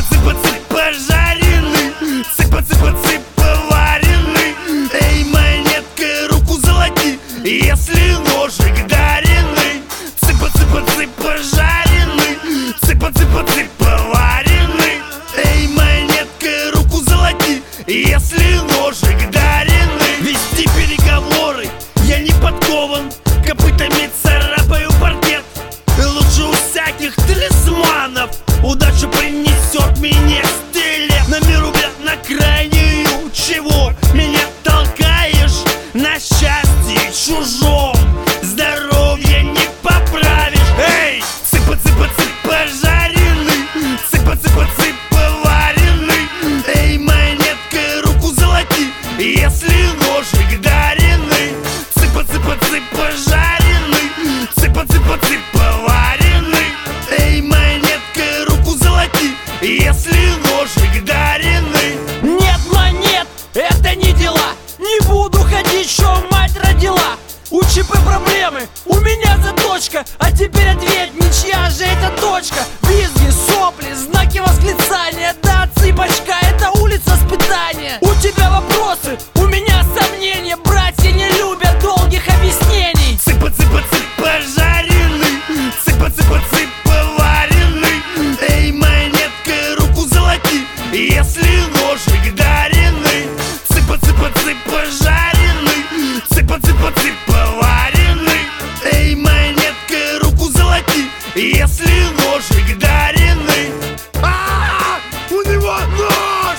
Цыпа-цыпа-цып пожаренный, цыпа-цыпа-цып поваренный. Эй, монеткой руку золоти, если ножик даренный. Цыпа-цыпа-цып пожаренный, цыпа-цыпа-цып поваренный. Эй, монеткой руку золоти, если ножик даренный. Вести переговоры я не подкован, копытами царапаю паркет. Лучше у всяких талисманов удача принесет мне стилет. На миру, бля, на крайнюю, чего меня толкаешь? На счастье чужом здоровье не поправишь. Эй, цыпа-цыпа-цып пожаренный, цыпа-цыпа-цып поваренный. Эй, монеткой руку золоти, если ножик даренный. Цыпа-цыпа-цып пожаренный, цыпа-цыпа-цып поваренный. Эй, монеткой руку золоти, если ножик даренный. Нет монет, это не дела. Не буду ходить, что мать родила. У ЧП проблемы, у меня заточка. А теперь ответь, ничья же это точка. Визги, сопли, знаки восклицания. Да, цыпочка, это улица испытания. У тебя вопросы, у меня сомнения. Братья не любят долгих объяснений. Цыпа-цыпа-цып пожаренный, цыпа-цыпа-цып поваренный. Эй, монеткой руку золоти, если ножик даренный. Цыпа-цыпа-цып пожаренный, цыпа-цыпа-цып поваренный. Эй, монеткой руку золоти, если ножик даренный. У него нож!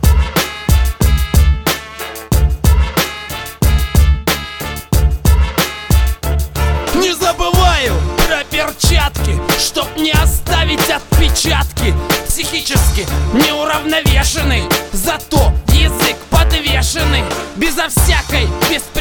Не забываю про перчатки, чтоб не оставить отпечатки. Психически неуравновешенный, зато язык подвешенный. Безо всякой беспечности